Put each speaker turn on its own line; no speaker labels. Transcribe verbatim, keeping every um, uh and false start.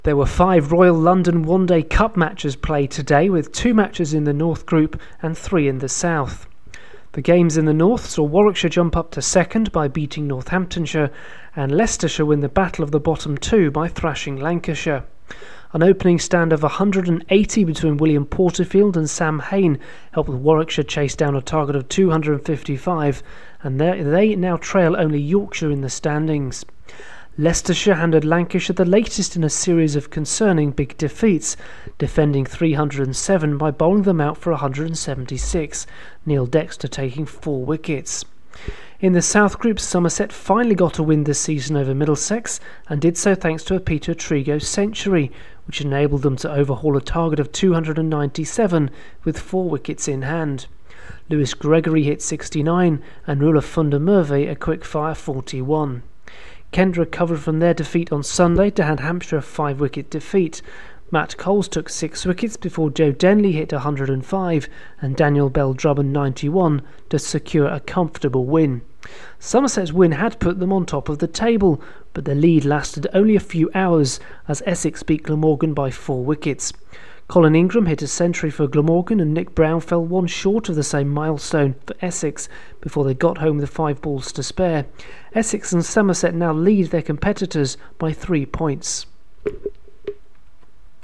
There were five Royal London One Day Cup matches played today, with two matches in the North Group and three in the South. The games in the North saw Warwickshire jump up to second by beating Northamptonshire, and Leicestershire win the battle of the bottom two by thrashing Lancashire. An opening stand of one hundred eighty between William Porterfield and Sam Hain helped Warwickshire chase down a target of two hundred fifty-five, and they now trail only Yorkshire in the standings. Leicestershire handed Lancashire the latest in a series of concerning big defeats, defending three hundred seven by bowling them out for one hundred seventy-six, Neil Dexter taking four wickets. In the South Group, Somerset finally got a win this season over Middlesex, and did so thanks to a Peter Trigo century, which enabled them to overhaul a target of two hundred ninety-seven with four wickets in hand. Lewis Gregory hit sixty-nine and Rula Funda Murvey a quick-fire forty-one. Kent recovered from their defeat on Sunday to hand Hampshire a five-wicket defeat. Matt Coles took six wickets before Joe Denley hit one hundred five and Daniel Bell Drummond ninety-one to secure a comfortable win. Somerset's win had put them on top of the table, but the lead lasted only a few hours as Essex beat Glamorgan by four wickets. Colin Ingram hit a century for Glamorgan and Nick Brown fell one short of the same milestone for Essex before they got home with five balls to spare. Essex and Somerset now lead their competitors by three points.